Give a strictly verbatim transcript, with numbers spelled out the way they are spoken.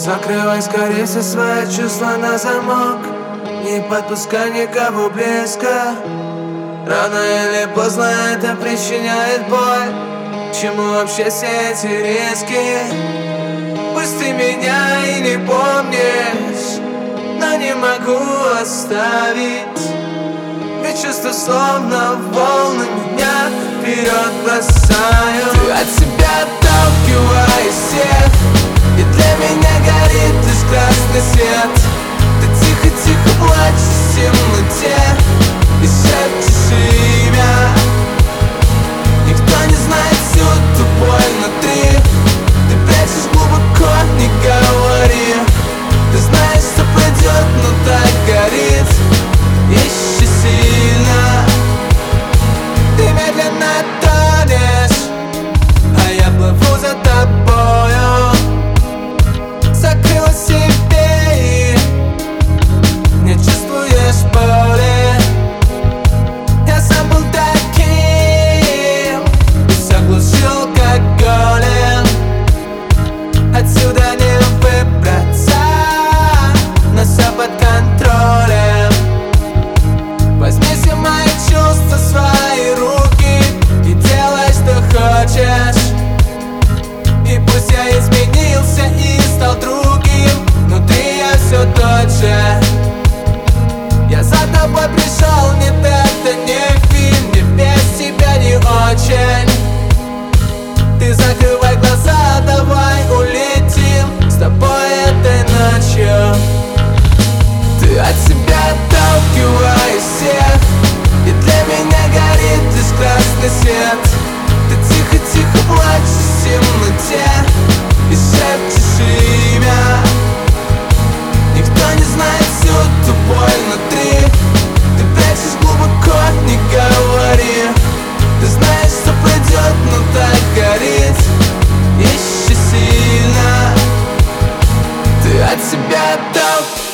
Закрывай скорее все свои чувства на замок. Не подпускай никого близко. Рано или поздно это причиняет боль. К чему вообще все эти риски? Пусть ты меня и не помнишь, но не могу оставить. Ведь чувства словно волны меня вперед бросают. Ты от себя отталкиваешь всех, и для меня горит лишь красный свет. Ты тихо-тихо плачешь в темноте и шепчешь имя. Никто не знает всю ту боль внутри. Ты прячешь глубоко, не говори. Ты знаешь, что пройдет, но так горит. Ищи сильно. Ты медленно тонешь, а я плыву за тобою. Закрыла себе и не чувствуешь боли. Я сам был таким и все глушил алкоголем. Отсюда не выбраться, но все под контролем. Возьми все мои чувства в свои руки и делай, что хочешь. И пусть я изменился и стал другим, внутри я все тот же. Я за тобой пришел, нет, это не фильм, где без тебя не очень. Ты закрывай глаза, давай улетим с тобой этой ночью. Ты от себя отталкиваешь всех, и для меня горит лишь красный свет. Ты тихо-тихо плачешь в темноте и шепчешь имя. Никто не знает всю ту боль внутри. Ты прячешь глубоко, не говори. Ты знаешь, что пройдет, но так горит. Ищи сильно. Ты от себя отталкиваешь.